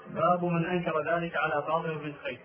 باب من أنكر ذلك على فاطمة بنت قيس.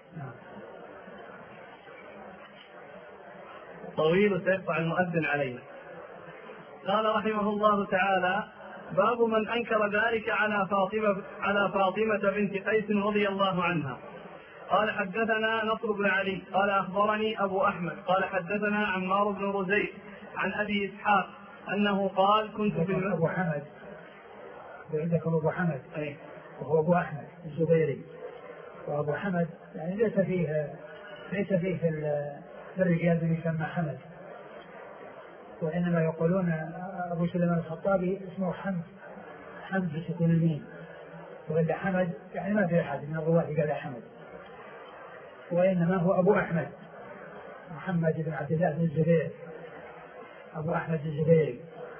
طويل سيقطع المؤذن علينا. قال رحمه الله تعالى: باب من أنكر ذلك على فاطمة بنت قيس رضي الله عنها. قال: حدثنا نصر بن علي قال: أخبرني أبو أحمد قال: حدثنا عمار بن رزيق عن أبي إسحاق أنه قال: كنت في أبو حمد، عندكم أبو حمد وهو أبو أحمد الزبيري. وأبو حمد يعني ليس فيه في الرجال من يسمى حمد، وإنما يقولون أبو سليمان الخطابي اسمه حمد بسكون الميم، وإلا حمد يعني ما في أحد من الرواة قال حمد، وإنما هو أبو أحمد محمد بن عبد الله بن الزبير، أبو أحمد الزبيري.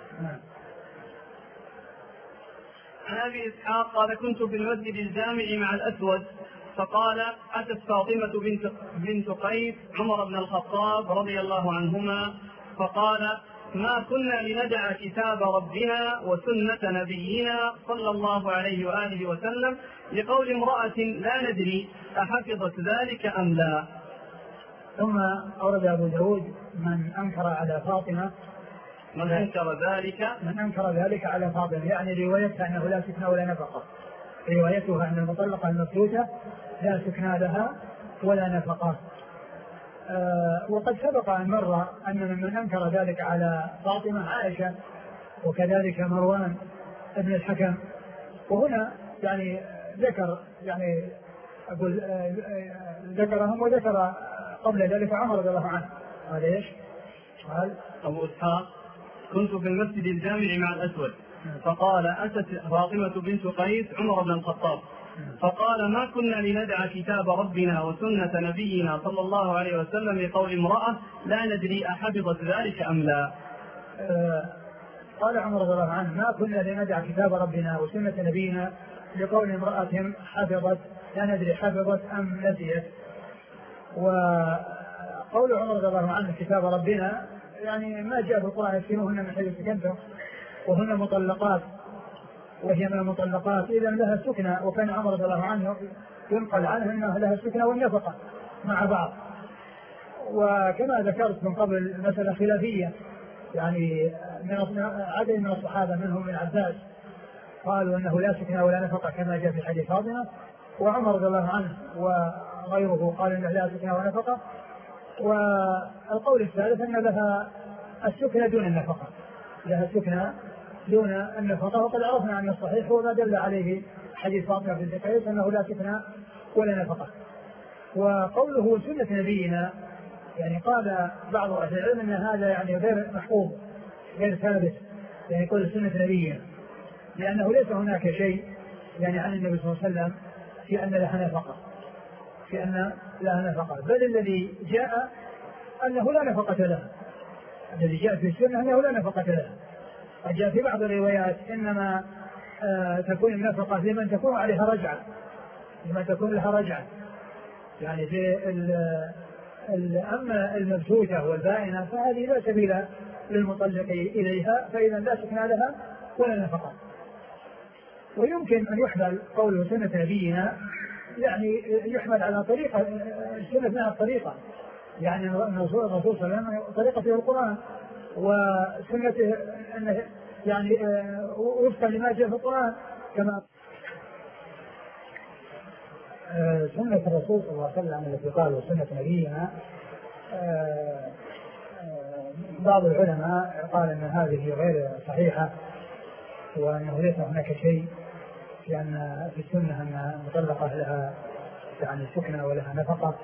عن أبي إسحاق قال: كنت في المسجد الجامع مع الأسود، فقال: أتت فاطمة بنت قيس عمر بن الخطاب رضي الله عنهما، فقال: ما كنا لندع كتاب ربنا وسنة نبينا صلى الله عليه وآله وسلم لقول امرأة لا ندري أحفظت ذلك أم لا. ثم أورد أبو داود من أنكر على فاطمة، من أنكر ذلك على فاطمة، يعني روايتها أنه لا سكنى ولا نفقة، روايتها أن المطلقة المفلوتة لا سكنى لها ولا نفقة. وقد سبق أن مر أن من أنكر ذلك على فاطمة عائشة، وكذلك مروان ابن الحكم. وهنا يعني ذكرهم، وذكر قبل ذلك عمر رضي الله عنه. هذا ايش؟ قال أبو إسحاق: كنت في المسجد الجامع مع الأسود، فقال: أتت فاطمة بنت قيس عمر بن الخطاب، فقال: ما كنا لندع كتاب ربنا وسنة نبينا صلى الله عليه وسلم لقول امرأة لا ندري أحفظت ذلك أم لا. قال عمر رضي الله عنه: ما كنا لندع كتاب ربنا وسنة نبينا لقول امرأة حفظت لا ندري حفظت أم نسيت. وقول عمر رضي الله عنه كتاب ربنا يعني ما جاء في القرآن: يسكنوهن من حيث سكنتم وهن مطلقات، وهي من المطلقات إذا لها السكنى. وكان عمر رضي الله عنه ينقل عنه أنها لها السكنى والنفقة مع بعض. وكما ذكرت من قبل مسألة خلافية، يعني من عدد من الصحابة منهم من عباس قالوا أنه لا سكنى ولا نفقة كما جاء في حديث فاطمة، وعمر رضي الله عنه وغيره قال أنه لا سكنى ونفقة. والقول الثالث أن لها السكنى دون النفقة، لها السكنى دون النفقة. وقد عرفنا أن الصحيح هو ما دل عليه حديث فاطمة بنت قيس أنه لا سكنى ولا نفقة. وقوله سنة نبينا يعني قال بعض أهل العلم أن هذا يعني غير محفوظ غير ثابت، يعني يقول سنة نبينا، لأنه ليس هناك شيء يعني عن النبي صلى الله عليه وسلم في أن لها نفقة، بل الذي جاء أنه لا نفقة لها، الذي جاء في السنة أنه لا نفقة لها. وجاء في بعض الروايات إنما تكون النفقة لمن تكون عليها رجعة، يعني في أما المبثوثة والبائنة فهذه لا سبيل للمطلق إليها، فإذا لا سكنى لها ولا نفقة. ويمكن أن يحمل قوله سنة نبينا يعني يحمل على طريقة السنة منها الطريقة، يعني الرسول صلى الله عليه وسلم طريقته القرآن، وسنته أنه يعني وفقا لما جاء في القرآن. كما سنة الرسول صلى الله عليه وسلم التي قالوا سنة نبينا، بعض العلماء قال أن هذه غير صحيحة، وأنه ليس هناك شيء لأن في السنة أن المطلقة لها يعني سكنى ولها نفقة.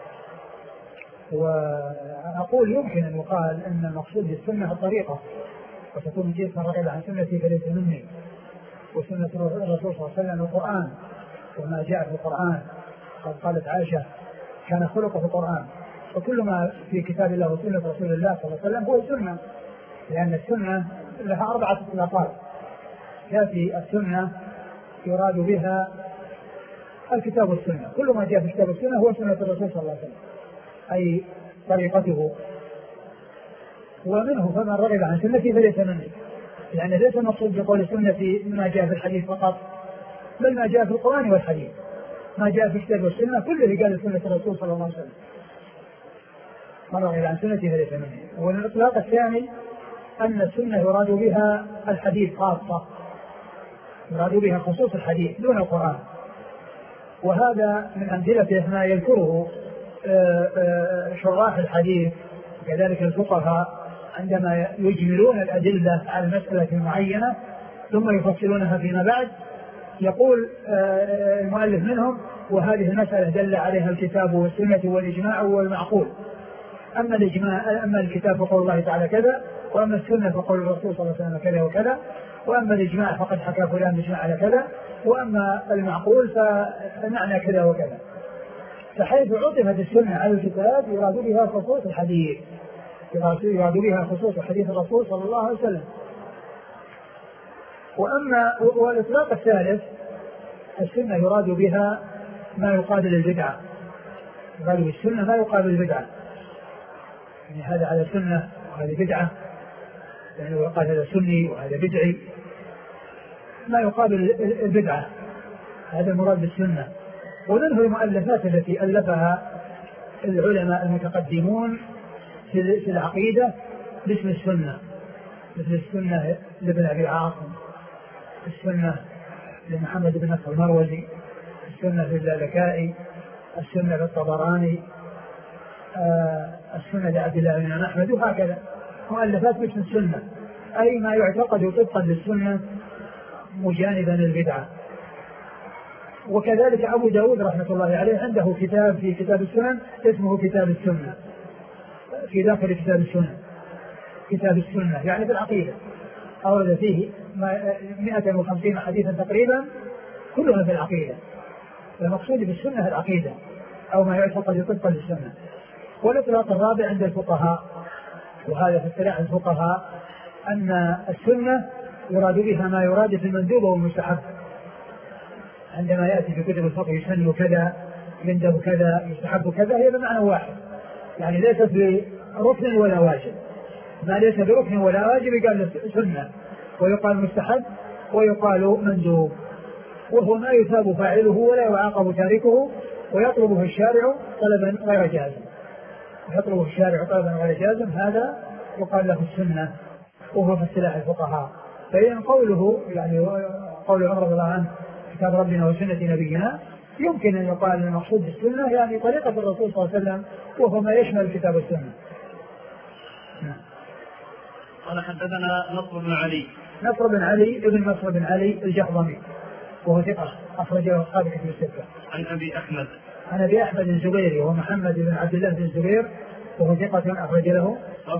وأقول يمكن أن يقال أن المقصود بالسنة الطريقة، وتكون جيسا رغب عن سنتي فليس مني، وسنة الرسول صلى الله عليه وسلم القرآن وما جاء في القرآن. قد قالت عائشة: كان خلقه في القرآن. وكل ما في كتاب الله وسنة رسول الله صلى الله عليه وسلم هو السنة، لأن السنة لها 4 إطلاقات. يأتي السنة يراد بها الكتاب والسنة، كل ما جاء في الكتاب والسنة هو سنة الرسول صلى الله عليه وسلم أي طريقته. ومنه فمن رغب عن سنتي فليس مني، لأن ليس المقصود بقول سنتي ما جاء في الحديث فقط، بل ما جاء في القرآن والحديث. ما جاء في كتاب والسنة كله قال سنة الرسول صلى الله عليه وسلم. من رغب عن سنتي فليس مني. والإطلاق الثاني أن السنة يراد بها الحديث خاصة، يراد بها خصوص الحديث دون القرآن. وهذا من أمثلة ما يذكره شراح الحديث كذلك الفقهاء عندما يجملون الأدلة على مسألة معينة ثم يفصلونها فيما بعد. يقول المؤلف منهم: وهذه المسألة دل عليها الكتاب والسنة والإجماع والمعقول. أما الكتاب فقول الله تعالى كذا، وأما السنة فقول الرسول صلى الله عليه وسلم كذا وكذا، وأما الإجماع فقد حكى فلان الإجماع على كذا، وأما المعقول فمعنى كذا وكذا. فحيث عطفت السنة على الكتاب يراد بها خصوص الحديث، يراد بها خصوص حديث الرسول صلى الله عليه وسلم. والإطلاق الثالث السنة يراد بها ما يقابل البدعة، يراد بالسنة ما يقابل البدعة، يعني هذا على سنة وهذه بدعة، يعني وقال هذا سني وهذا بدعي، ما يقابل البدعة، هذا المراد بالسنة. ومنه المؤلفات التي ألفها العلماء المتقدمون في العقيدة باسم السنة، مثل السنة لابن أبي عاصم، السنة لمحمد بن نصر المروزي، السنة للالكائي، السنة للطبراني، السنة لعبد الله بن أحمد، وهكذا مؤلفات باسم السنة، أي ما يعتقد طبقا للسنة مجانبا للبدعة. وكذلك أبو داود رحمة الله عليه عنده كتاب في كتاب السنن اسمه كتاب السنة، في داخل كتاب السنة، كتاب السنة يعني في العقيدة، أورد فيه 150 حديثا تقريبا كلها في العقيدة. المقصود بالسنة العقيدة أو ما يعتقد طبقا للسنة. والإطلاق الرابع عند الفقهاء، وهذا في اصطلاح الفقهاء، أن السنة يراد بها ما يراد في المندوب والمستحب. عندما يأتي في كتب الفقه يسن كذا، يندب كذا، يستحب كذا، هي بمعنى واحد، يعني ليست بركن ولا واجب. ما ليس بركن ولا واجب يقال سنة، ويقال مستحب، ويقال مندوب، وهو ما يثاب فاعله ولا يعاقب تاركه، ويطلبه الشارع طلبا غير جازم، يطلبه الشارع طلبا غير جازم، هذا يقال له السنة، وهو في اصطلاح الفقهاء. فإن قوله يعني قول عمر رضي الله عنه كتاب ربنا وسنة نبينا، يمكن أن يقال المقصود بالسنة يعني طريقة الرسول صلى الله عليه وسلم، وهو ما يشمل الكتاب والسنة. قال حدثنا نصر بن علي. نصر بن علي ابن نصر بن علي الجهضمي، وهو ثقة أخرجه أصحاب كتب الستة. عن أبي أحمد. عن أبي أحمد الزبيري وهو محمد بن عبد الله بن الزبير، وهو ثقة أخرجه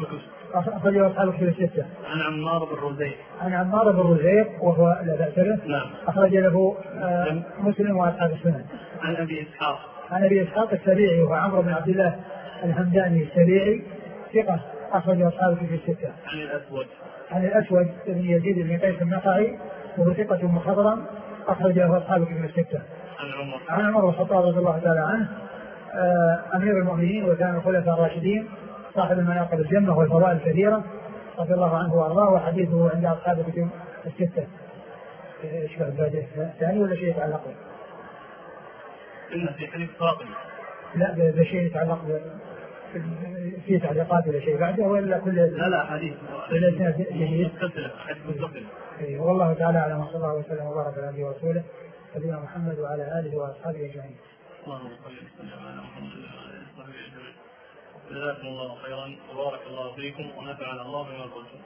أصحاب كتب الستة. عن عمار بن رزيق. عن عمار بن رزيق وهو لا بأس به. نعم. أخرج له مسلم وأصحاب السنن. عن أبي إسحاق. عن أبي إسحاق السبيعي وهو عمرو بن عبد الله الهمداني السبيعي، ثقة أخرج أصحاب كتب الستة. عن الأسود. عن الأسود بن يزيد بن قيس النخعي وهو ثقة مخضرم أخرج له أصحاب كتب الستة. عن عمر بن الخطاب رضي الله تعالى عنه أمير المؤمنين وكان الخلفاء الراشدين صاحب المناقب الجنة والفضائل الكثيرة رضي الله عنه وأرضاه، وحديثه عند أصحاب كتب الستة. إيش بعد ثاني ولا شيء يتعلق به؟ إن في حديث فاطمة. لا بشيء يتعلق في تعليقات ولا شيء بعده ولا كل؟ لا حديث. جديد. حديث متصل. والله تعالى أعلم، وصلى الله وسلم وبارك على نبينا ورسوله نبينا محمد وعلى آله وأصحابه أجمعين. اللهم صل وسلم على محمد وعلى آله وصحبه أجمعين. جزاكم الله خيرا وبارك الله فيكم ونفعنا الله بما قلتم.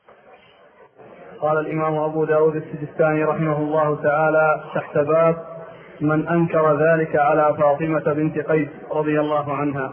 قال الإمام أبو داود السجستاني رحمه الله تعالى تحت باب من أنكر ذلك على فاطمة بنت قيس رضي الله عنها.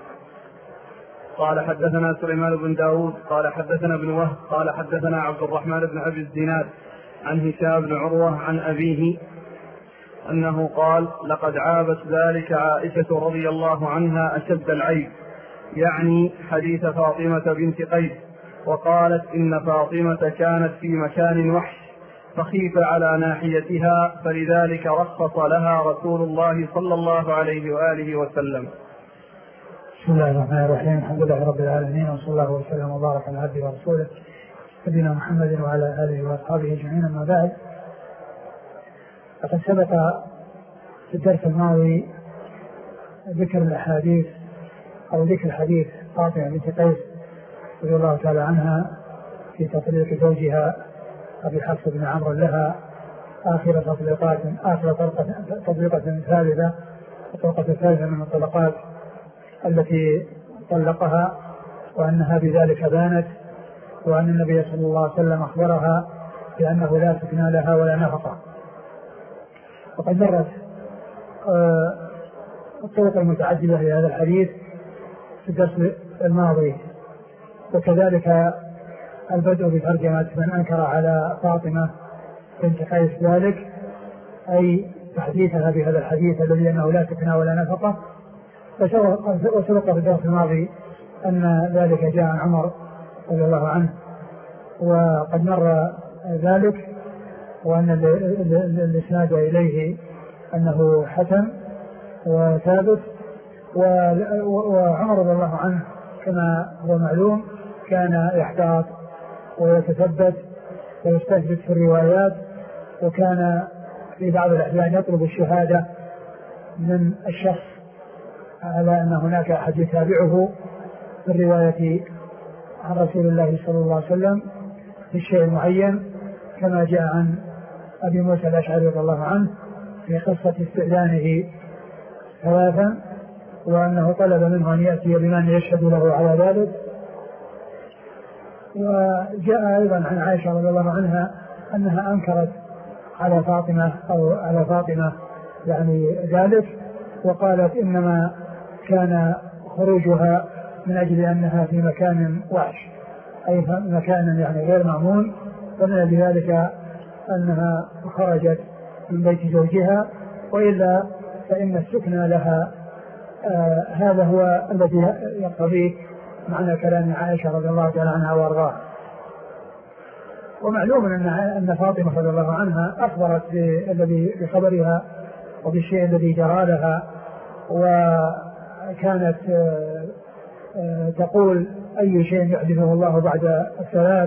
قال حدثنا سليمان بن داود قال حدثنا ابن وهب قال حدثنا عبد الرحمن بن أبي الزناد عن هشام بن عروة عن أبيه أنه قال لقد عابت ذلك عائشة رضي الله عنها أشد العيب، يعني حديث فاطمة بنت قيس، وقالت إن فاطمة كانت في مكان وحش فخيف على ناحيتها، فلذلك رخص لها رسول الله صلى الله عليه وآله وسلم. بسم الله الرحمن الرحيم، الحمد لله رب العالمين، وصلى الله وسلم وبارك على عبده ورسوله نبينا محمد وعلى آله وأصحابه أجمعين. أما بعد، فقد سبق في الدرس الماضي ذكر الأحاديث أو ذكر حديث فاطمة بنت قيس رضي الله تعالى عنها في تطليق زوجها أبي حفص بن عمرو لها آخر تطليقة ثالثة، الطلقة الثالثة من الطلقات التي طلقها، وأنها بذلك بانت، وأن النبي صلى الله عليه وسلم أخبرها بأنه لا سكن لها ولا نفقة. وقد مرت الطرق المتعددة لهذا الحديث في الدرس الماضي، وكذلك البدء بترجمة من أنكر على فاطمة بنت قيس ذلك، أي تحديثها بهذا الحديث الذي أنه لا سكن ولا نفقة. وسبق في الدرس الماضي أن ذلك جاء عن عمر رضي الله عنه، وقد مر ذلك، وأن الإسناد إليه أنه حسن وثابت. وعمر رضي الله عنه كما هو معلوم كان يحتاط ويتثبت ويستثبت في الروايات، وكان في بعض الأحيان يطلب الشهادة من الشخص على أن هناك أحد يتابعه في الرواية عن رسول الله صلى الله عليه وسلم في الشيء المعين، كما جاء عن أبي موسى الأشعري رضي الله عنه في قصة استئذانه ثلاثا، وأنه طلب منه أن يأتي بمن يشهد له على ذلك. وجاء أيضا عن عائشة رضي الله عنها أنها أنكرت على فاطمة يعني ذلك، وقالت إنما كان خروجها من أجل أنها في مكان وحش، أي مكان يعني غير مأمون، ومن أجل ذلك أنها خرجت من بيت زوجها، وإلا فإن السكن لها هذا هو الذي يقتضيه معنى كلام عائشة رضي الله تعالى عنها وارضاها. ومعلوم أن فاطمة رضي الله عنها أخبرت بخبرها وبالشيء الذي جرى لها، وكانت تقول أي شيء يحدثه الله بعد الثلاث،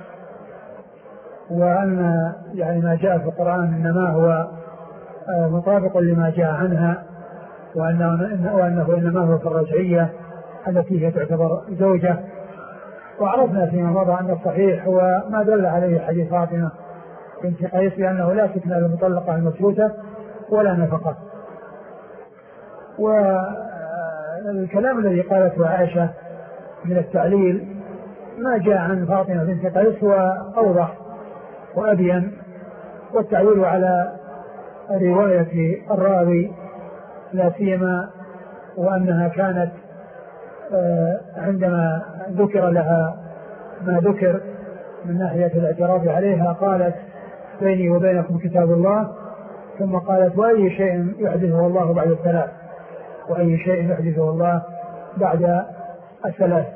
وأن يعني ما جاء في القرآن إنما هو مطابق لما جاء عنها، وأنه إنما هو في الرجعية التي هي تعتبر زوجة. وعرفنا فيما مضى أن الصحيح هو ما دل عليه حديث فاطمة بنت قيس بأنه لا سكن للمطلقة المثبوتة ولا نفقة. والكلام الذي قالته عائشة من التعليل ما جاء عن فاطمة بنت قيس هو أوضح وأبين، والتعليل على رواية الراوي لا سيما وأنها كانت عندما ذكر لها ما ذكر من ناحية الاعتراف عليها قالت بيني وبينكم كتاب الله، ثم قالت وأي شيء يحدثه الله بعد الثلاث، وأي شيء يحدثه الله بعد الثلاث.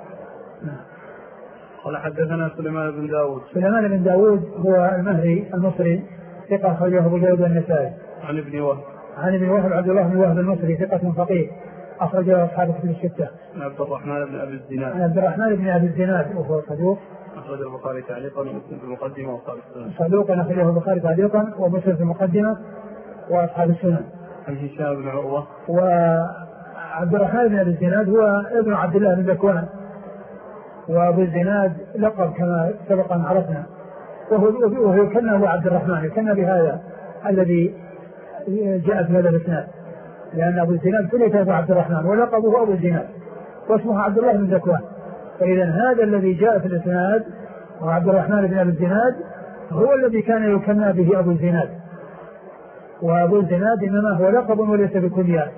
قال حدثنا سليمان بن داود. سليمان بن داود هو المهري المصري ثقة أخرجه أبو داود والنسائي. عن ابن وهب. عن ابن وهب عبد الله بن وهب المصري ثقة فقيه أخرجه أصحاب كتب الستة. عن عبد الرحمن بن أبي الزناد. عن عبد الرحمن بن أبي الزناد وهو صدوق أخرج البخاري تعليقا ومسلم في المقدمة وأصحاب السنن. صدوق أخرجه البخاري تعليقا ومسلم في المقدمة وأصحاب السنن. عن هشام بن عروة. وعبد الرحمن بن أبي الزناد هو ابن عبد الله بن ذكوان، وأبو الزناد لقب كما سبق أن عرفنا، وهو يكنى أبو عبد الرحمن، يكنى بهذا الذي جاء في هذا الإسناد، لأن أبو الزناد كنيته أبو عبد الرحمن ولقبه أبو الزناد واسمه عبد الله بن ذكوان. فإذا هذا الذي جاء في الإسناد وعبد الرحمن بن أبي الزناد هو الذي كان يكنى به أبو الزناد، وأبو الزناد إنما هو لقب وليس بكنية.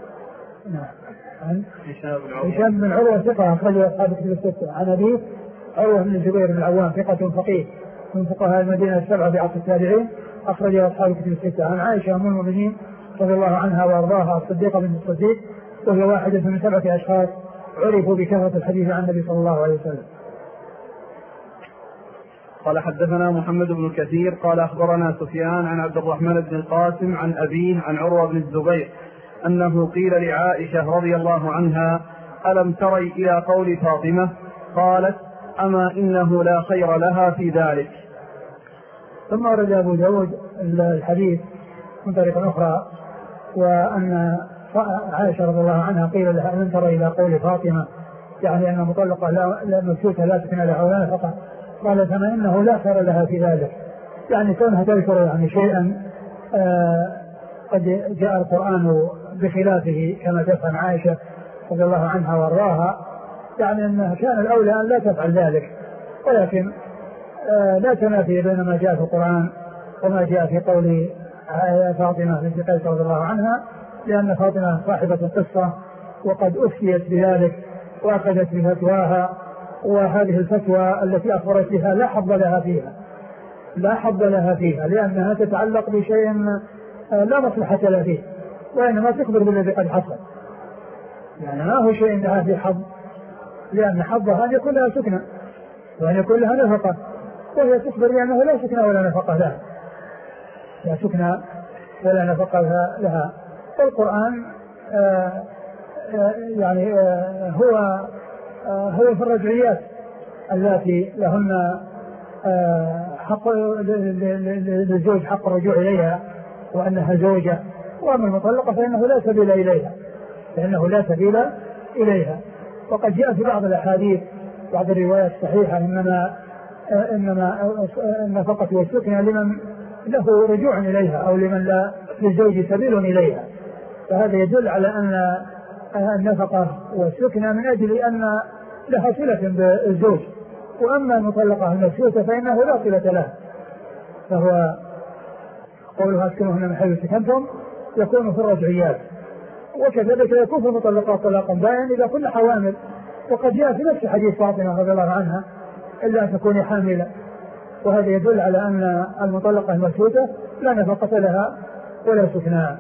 هشام بن عروة ثقة أخرجه أصحاب كتب الستة. عن أبيه عروة بن الزبير بن العوام ثقة فقيه من فقهاء المدينة السبعة بعصر التابعين أخرجه أصحاب كتب الستة. عن عائشة أم المؤمنين رضي الله عنها وأرضاها الصديقة بنت الصديق، وهي واحدة من 7 أشخاص عرفوا بكثرة الحديث عن النبي صلى الله عليه وسلم. قال حدثنا محمد بن كثير قال أخبرنا سفيان عن عبد الرحمن بن القاسم عن أبيه عن عروة بن الزبير أنه قيل لعائشة رضي الله عنها ألم تري إلى قول فاطمة؟ قالت أما إنه لا خير لها في ذلك. ثم ورد أبو داود الحديث من طريق أخرى وأن عائشة رضي الله عنها قيل لها ألم ترى إلى قول فاطمة يعني أن مطلقة لا ممسوكة لا سكن لها ولا نفقة؟ قالت فما إنه لا خير لها في ذلك، يعني كونها تذكر يعني شيئا قد جاء القرآن بخلافه كما تفهم عائشة رضي الله عنها وارضاها، يعني أنها كان الأولى أن لا تفعل ذلك، ولكن لا تنافي بين ما جاء في القرآن وما جاء في قول فاطمة بنت قيس رضي الله عنها، لأن فاطمة صاحبة القصة وقد أفتيت بذلك وأخذت بفتواها، وهذه الفتوى التي أخبرت بها لا حظ لها فيها لأنها تتعلق بشيء لا مصلحة لها فيه، وإنما تخبر بالذي قد حصل، يعني ما هو شيء لها في حظ، لأن حظها أن يكون لها سكنة وأن يكون لها نفقة، وهي تخبر بأنه لا سكنة ولا نفقة لها، لا سكنة ولا نفقة لها. والقرآن يعني هو في الرجعيات التي لهن حق للزوج حق الرجوع إليها وأنها زوجة، وأما المطلقة فإنه لا سبيل إليها. وقد جاء في بعض الأحاديث بعض الروايات الصحيحة إنما النفقة والسكنة لمن له رجوع إليها أو لمن لا للزوج سبيل إليها، فهذا يدل على أن النفقة والسكنة من أجل أن لها صلة بالزوج، وأما المطلقة المسيوسة فإنه لا صلة لها، فهو قولها اسكنوهن من حيث سكنتم يكون في الرجعيات، وكذلك يكون في المطلقات طلاقا بائن إذا كن حوامل، وقد جاء في نفس حديث فاطمة رضي الله عنها إلا أن تكون حاملة، وهذا يدل على أن المطلقة المسيوسة لا نفقة لها ولا سكنى.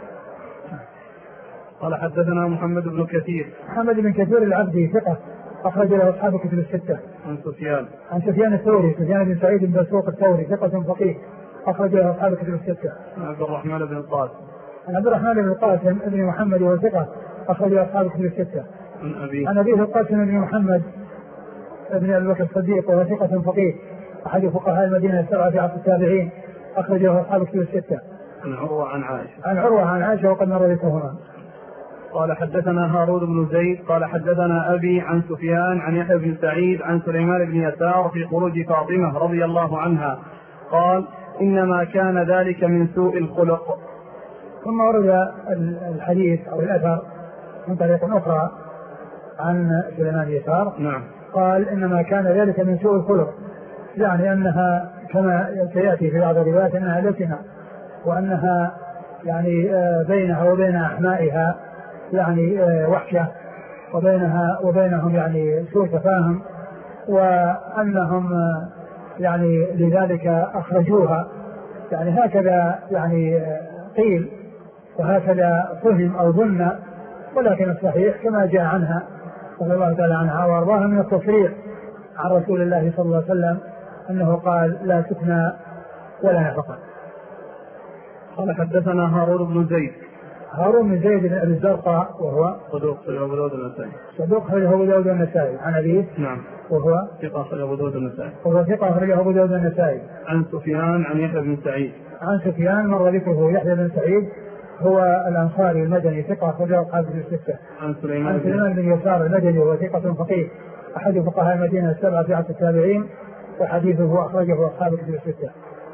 قال حدثنا محمد بن كثير العبدي ثقة أخرج له أصحاب كتب الستة. عن سفيان الثوري سفيان بن سعيد بن مسروق الثوري ثقة فقيه أخرج له أصحاب كتب الستة. عن عبد الرحمن بن القاسم بن محمد وهو ثقة أخرج له أصحاب كتب الستة. عن أبيه القاسم بن محمد بن أبي بكر الصديق وهو ثقة فقيه أحد فقهاء المدينة السبعة في عصر التابعين أخرج له أصحاب كتب الستة. عن عروة عن عائشة وقد مر ذكرهما. قال حدثنا هارون بن زيد قال حدثنا أبي عن سفيان عن يحيى بن سعيد عن سليمان بن يسار في خروج فاطمة رضي الله عنها قال إنما كان ذلك من سوء الخلق. ثم ورد الحديث أو الأثر من طريق أخرى عن سليمان يسار. نعم. قال إنما كان ذلك من سوء الخلق، يعني أنها كما سيأتي في بعض الروايات أنها لسنة، وأنها يعني بينها وبين أحمائها يعني وحشة، وبينهم يعني سوء تفاهم، وأنهم يعني لذلك أخرجوها، يعني هكذا يعني قيل وهكذا فهم أو ظن، ولكن الصحيح كما جاء عنها رضي الله تعالى عنها وارضاها من التصريح عن رسول الله صلى الله عليه وسلم أنه قال لا سكنى ولا نفقة. قال حدثنا هارون بن زيد بن أبي الزرقاء وهو صدوق أخرجه أبو داود النسائي. عن أبيه نعم وهو ثقة أخرجه أبو داود النسائي. عن سفيان عن يحيى بن سعيد. عن سفيان مر ذكره يحيى بن سعيد هو الأنصاري المدني ثقة أخرجه أصحاب الستة. عن سليمان بن يسار المدني وهو ثقة فقيه أحد فقهاء المدينة السبعة في عصر التابعين، وحديثه أخرجه أصحاب الستة.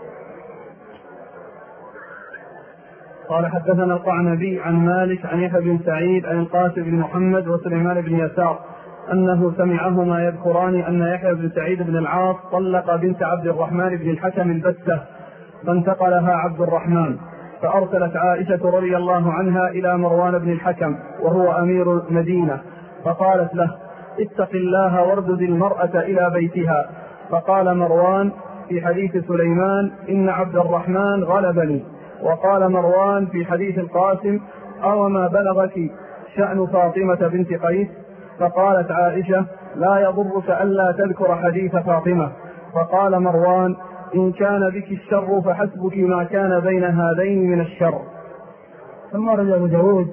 قال حدثنا القعنبي عن مالك عن يحيى بن سعيد عن القاسم بن محمد وسليمان بن يسار أنه سمعهما يذكران أن يحيى بن سعيد بن العاص طلق بنت عبد الرحمن بن الحكم البتة فانتقلها عبد الرحمن، فأرسلت عائشة رضي الله عنها إلى مروان بن الحكم وهو أمير المدينة فقالت له اتق الله واردد المرأة إلى بيتها، فقال مروان في حديث سليمان إن عبد الرحمن غلبني، وقال مروان في حديث القاسم أو ما بلغك شأن فاطمة بنت قيس، فقالت عائشة لا يضرك ألا تذكر حديث فاطمة، فقال مروان إن كان بك الشر فحسبك ما كان بين هذين من الشر. ثم رد أبو داود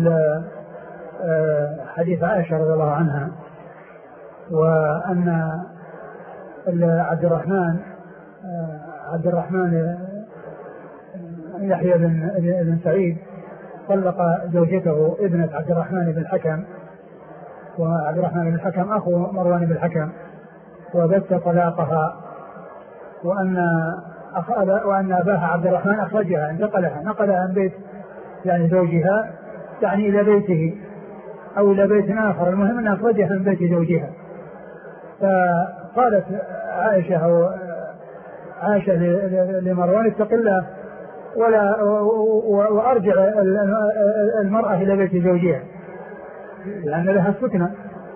حديث عائشة رضي الله عنها وأن عبد الرحمن يحيى بن سعيد طلق زوجته ابنة عبد الرحمن بن الحكم، وعبد الرحمن بن الحكم أخو مروان بن الحكم، وبت طلاقها، وأن أباها عبد الرحمن أخرجها، نقلها من بيت يعني زوجها يعني إلى بيته أو إلى بيت آخر، المهم أن أخرجها من بيت زوجها. فقالت عائشة لمروان اتق الله وأرجع المرأة إلى بيت زوجها لأن لها السكنة.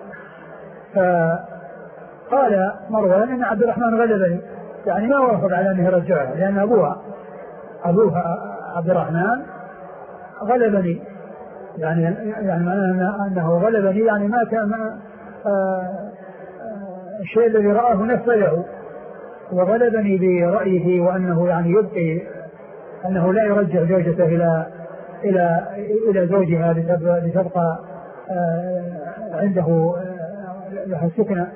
فقال مروان إن عبد الرحمن غلبني، يعني ما وافق على أنه يرجعها لأن أبوها عبد الرحمن غلبني، يعني أنه غلبني يعني ما كان الشيء الذي رآه نفذه، وغلبني برأيه وأنه يعني يبقي أنه لا يرجع زوجته إلى زوجها لتبقى عنده لها السكنة.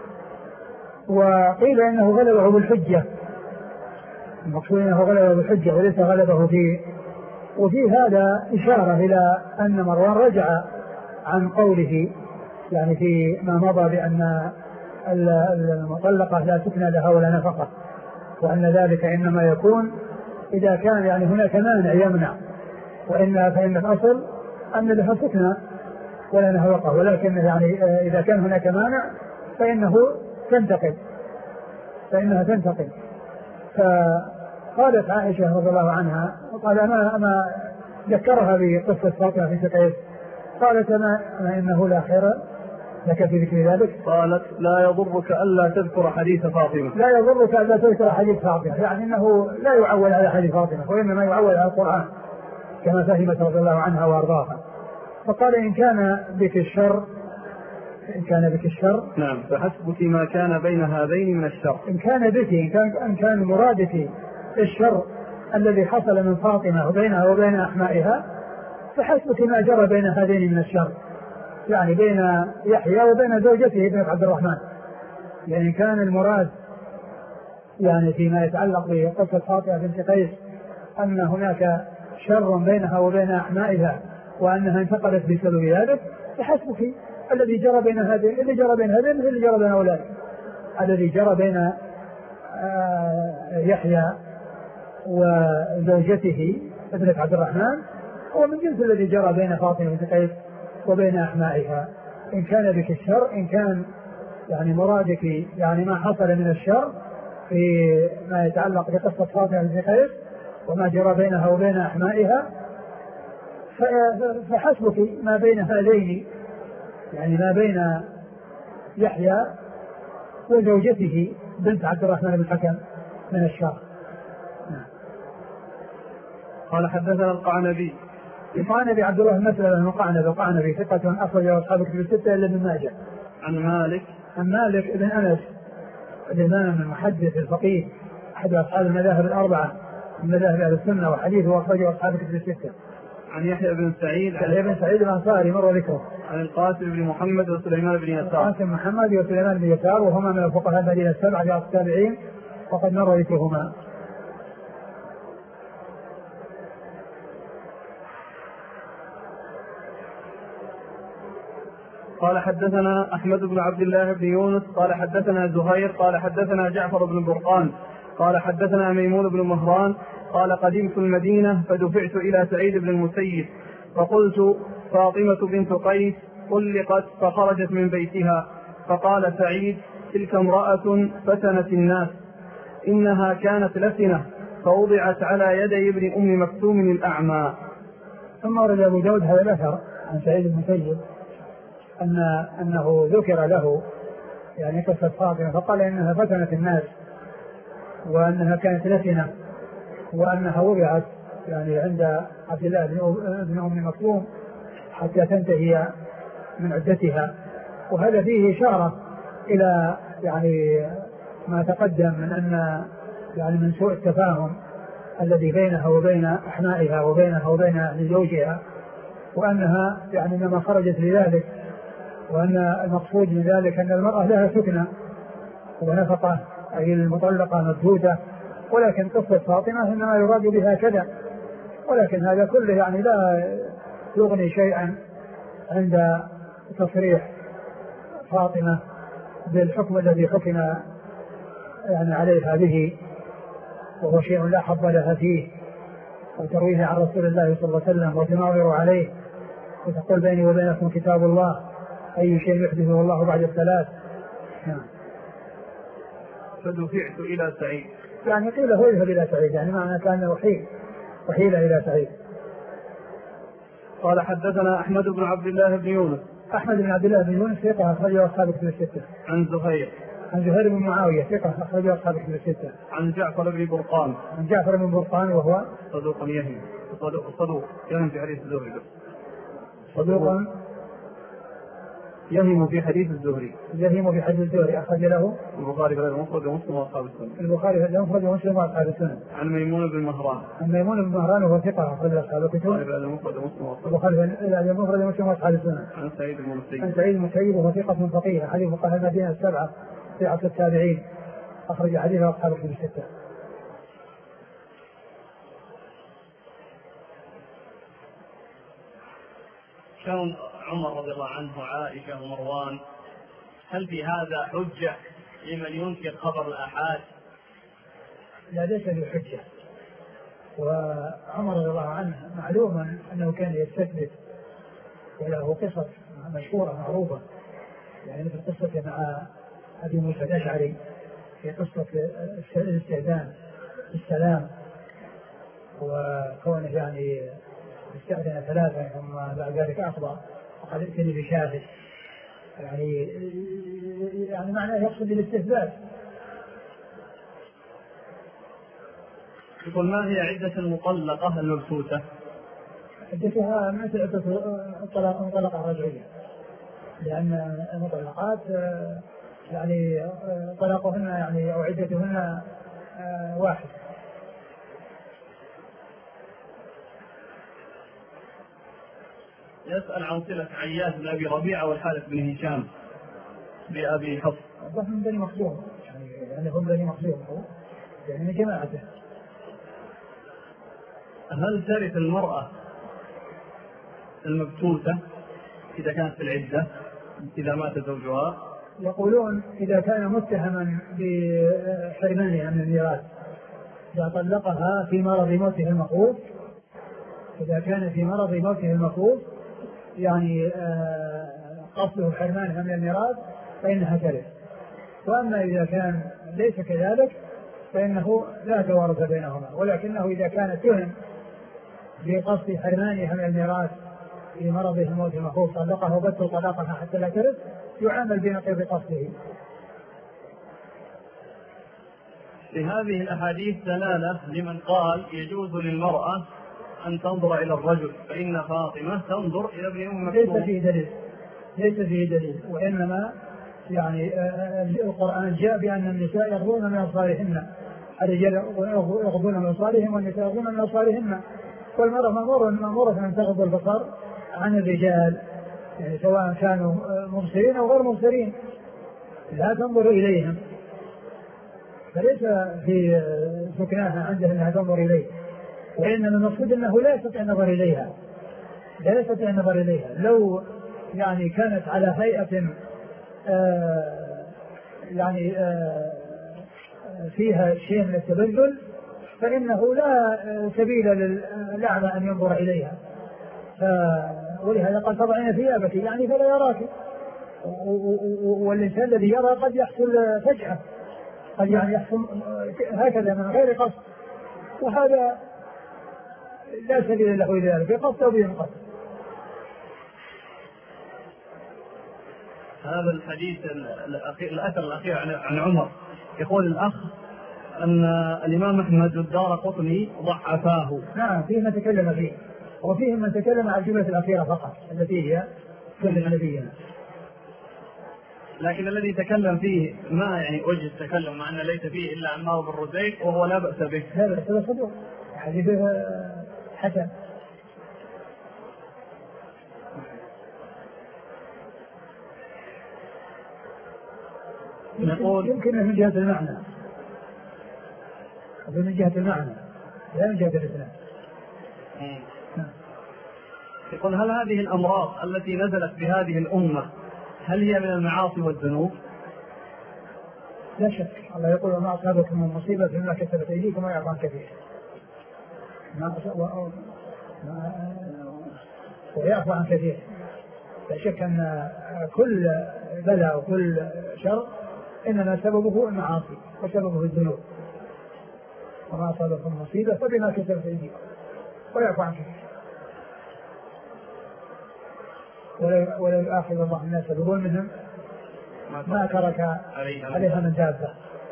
وقيل إنه غلبه بالحجة، المقصود أنه غلبه بالحجة وليس غلبه فيه. وفي هذا إشارة إلى أن مروان رجع عن قوله يعني في ما مضى بأن المطلقة لا سكنى لها ولا نفقة، وأن ذلك إنما يكون إذا كان يعني هناك مانع يمنع، فإن الأصل أن لها سكنى ولا نفقة، ولكن يعني إذا كان هناك مانع فإنها تنتقل. فقالت عائشة رضي الله عنها، قال أما ذكرها بقصة فاطمة بنت قيس، قالت أما إنه لا خير لك في ذكر ذلك. قالت لا يضرك ألا تذكر حديث فاطمة، لا يضرك ألا تذكر حديث فاطمة، يعني أنه لا يعول على حديث فاطمة وإنما يعول على القرآن كما فهمت رضي الله عنها وأرضاها. فقال إن كان بك الشر نعم فحسبك ما كان بين هذين من الشر. إن كان مرادك الشر الذي حصل من فاطمة وبينها وبين أحمائها فحسبك ما جرى بين هذين من الشر، يعني بين يحيى وبين زوجته ابنة عبد الرحمن. يعني كان المراد يعني فيما يتعلق بقصة فاطمة بنت قيس أن هناك شر بينها وبين أحمائها وأنها انتقلت بسبب ذلك، فحسبك الذي جرى بين هذين الذي جرى بين أولئك، الذي جرى بين يحيى وزوجته ابنة عبد الرحمن هو من جنس الذي جرى بين فاطمة بنت قيس وبين أحمائها. إن كان بك الشر، إن كان يعني مرادك يعني ما حصل من الشر في ما يتعلق بقصة فاطمة بنت قيس وما جرى بينها وبين أحمائها، فحسبك ما بين هذين، يعني ما بين يحيى وزوجته بنت عبد الرحمن بن الحكم من الشر. قال حدثنا القعنبي عبد الله مثل القعنبي ثقة أخرجه أصحاب الكتب الستة إلا ابن ماجه. عن مالك بن أنس الإمام المحدث الفقيه أحد أصحاب المذاهب الأربعة من مذاهب أهل السنة، وحديثه أخرجه أصحاب الكتب الستة. عن يحيى بن سعيد الأنصاري مر ذكره. عن القاسم بن محمد وسليمان بن يسار وهما من الفقهاء المدينة السبعة في التابعين وقد مر ذكرهما. قال حدثنا أحمد بن عبد الله بن يونس قال حدثنا زهير قال حدثنا جعفر بن برقان قال حدثنا ميمون بن مهران قال قدمت المدينة فدفعت إلى سعيد بن المسيب فقلت فاطمة بنت قيس طلقت فخرجت من بيتها، فقال سعيد تلك امرأة فتنت الناس، إنها كانت لسنة فوضعت على يدي ابن أم مكتوم الأعمى. ثم ورد أبو داود هذا الأثر عن سعيد بن المسيب أنه ذكر له يعني قصة فاطمة فقال إنها فتنت الناس وأنها كانت لسنة وأنها وضعت يعني عند عبد الله بن أم مكتوم حتى تنتهي من عدتها. وهذا فيه إشارة إلى يعني ما تقدم من أن يعني من سوء التفاهم الذي بينها وبين أحمائها وبينها وبين زوجها، وأنها يعني إنما خرجت لذلك، وأن المقصود من ذلك أن المرأة لها سكنة ونفقة أي المطلقة مردودة، ولكن قصة فاطمة إنما يراد بها كذا ولكن هذا كله يعني لا يغني شيئا عند تصريح فاطمة بالحكم الذي حكم يعني عليها به، وهو شيء لا حظ لها فيه، وترويه عن رسول الله صلى الله عليه وسلم وتناظر عليه وتقول بيني وبينكم كتاب الله أي شيء يحدثه الله بعد الثلاث. فدفعت إلى سعيد، يعني قيل هو يذهب إلى سعيد، يعني معنى كان وحيل إلى سعيد. قال حدثنا أحمد بن عبد الله بن يونس. أحمد بن عبد الله بن يونس ثقة أخرجه أصحاب الكتب الستة. عن زهير بن معاوية ثقة أخرجه أصحاب الكتب الستة. عن جعفر بن برقان. وهو صدوق يهم في حديث الزهري. صدوق يهم في حديث الزهري. أخرج له البخاري في المفرد ومسلم وأصحاب السنن. عن ميمون بن مهران. وهو ثقة أخرج له أصحاب الكتب. البخاري في المفرد ومسلم وأصحاب السنن. عن سعيد المسيب وهو ثقة فقيه حديث فقهاء المدينة السبعة في عصر التابعين، أخرج حديثه أصحاب الكتب الستة. كون عمر رضي الله عنه وعائشة ومروان، هل في هذا حجة لمن ينكر خبر الآحاد؟ لا، ليس بحجة. وعمر رضي الله عنه معلوما أنه كان يستثبت، وله قصص مشهورة معروفة، يعني مثل قصة مع أبي موسى الأشعري في قصة الاستئذان السلام، وكونه يعني استأذن ثلاثة ثم بعد ذلك أفضى وقد ائتني بشاهد، يعني معناه يقصد الاستثبات. يقول ما هي عدة المطلقة المبثوثة؟ عدتها مثل عدة الطلاق الرجعية، لأن المطلقات يعني طلاقهن يعني أو عدتهن واحد. يسأل عن صلة عياش بن أبي ربيعة والحارث بن هشام بأبي حفص. هم بني مخزوم، يعني هم بني مخزوم يعني من جماعته. هل ترث المرأة المبثوثة إذا كانت في العدة إذا مات زوجها؟ يقولون إذا كان متهما بحرمانها من الميراث، إذا طلقها في مرض موته المخوف، إذا كان في مرض موته المخوف يعني قصده حرمانها من الميراث فإنها ترث. وأما إذا كان ليس كذلك فإنه لا توارث بينهما، ولكنه إذا كان اتهم بقصد حرمانها من الميراث في مرضه الموت المخوف طلقها وبث طلاقها حتى لا ترث، يعامل بنقيض قصده. في هذه الأحاديث دلالة لمن قال يجوز للمرأة أن تنظر إلى الرجل، فإن فاطمة تنظر إلى ابن أم مكتوم. ليس فيه دليل، وإنما يعني القرآن جاء بأن النساء يغضون من أبصارهن، الرجال يغضون من أبصارهم والنساء يغضون من أبصارهن، والمرأة مأمورة أن تغض البصر عن الرجال، يعني سواء كانوا مبصرين أو غير مبصرين، لا تنظر إليهم، فليس في سكناها عندها أنها تنظر إليه، وإنما المقصود أنه لا يستطيع النظر إليها، لو يعني كانت على هيئة فيها شيء من التبذل فإنه لا سبيل للأعمى أن ينظر إليها، ولهذا قال تضعين ثيابك يعني فلا يراك، والإنسان الذي يرى قد يحصل فجأة، قد يعني يحصل هكذا من غير قصد، وهذا لا سبيل له إلى ذلك بقصد أو بدون قصد. هذا الحديث الأثر الأخير عن عمر، يقول الأخ أن الإمام أحمد والدارقطني ضعفاه. نعم، فيه من تكلم فيه، وفيه من تكلم على الجملة الأخيرة فقط التي هي كل نبينا، لكن الذي تكلم فيه ما يعني وجه التكلم، مع أن ليس فيه إلا عمار بن رزيق وهو لا بأس به. لا بأس به، صدوق، حديثه حسن. يمكن من جهة المعنى، من جهة المعنى لا من جهة الإسلام. يقول هل هذه الأمراض التي نزلت بهذه الأمة هل هي من المعاصي والذنوب؟ لا شك، الله يقول وما أصابكم من مصيبة فيما كسبت أيديكم ويعفو عن كثير. ويعفو عن كثير. لا شك أن كل بلاء وكل شر إنما سببه المعاصي وسببه الذنوب. وما أصابكم مصيبة فبما كسبت أيديكم ويعفو عن كثير. ولو يؤاخذ الله الناس بظلمهم ما ترك عليها من دابة.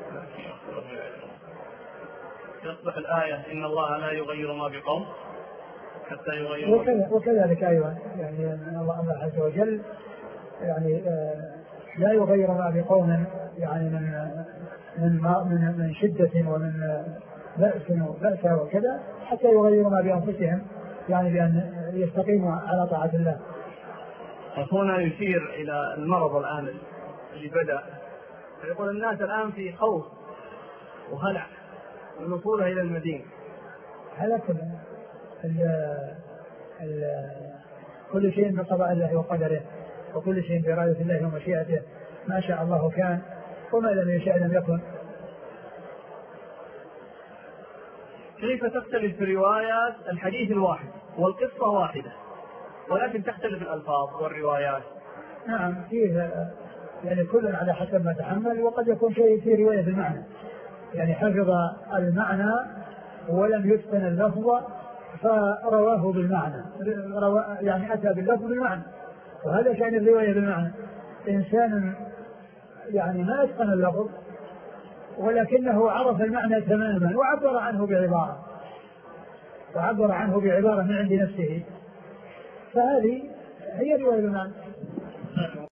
يصبح الآية إن الله لا يغير ما بقوم حتى يغيروا. وكذلك أيضا يعني الله عز وجل يعني لا يغير ما بقوم يعني من شدة ومن بأس وكذا حتى يغيروا ما بأنفسهم، يعني بأن يستقيموا على طاعة الله. هنا يشير إلى المرض الآن اللي بدأ، يقول الناس الآن في خوف وهلع من وصولها إلى المدينة. هلع كل شيء بقضاء الله وقدره، وكل شيء بإرادة الله ومشيئته، ما شاء الله كان وما لم يشاء لم يكن. كيف تختلف في روايات الحديث الواحد والقصة واحدة ولكن تختلف الألفاظ والروايات؟ نعم فيه يعني كل على حسب ما تحمل، وقد يكون شيء في رواية بالمعنى، يعني حفظ المعنى ولم يتقن اللفظ فرواه بالمعنى، يعني أتى باللفظ بالمعنى، وهذا شأن الرواية بالمعنى. إنسان يعني ما يتقن اللفظ ولكنه عرف المعنى تماما وعبر عنه بعبارة من عند نفسه، فهذه هي رواية بالمعنى.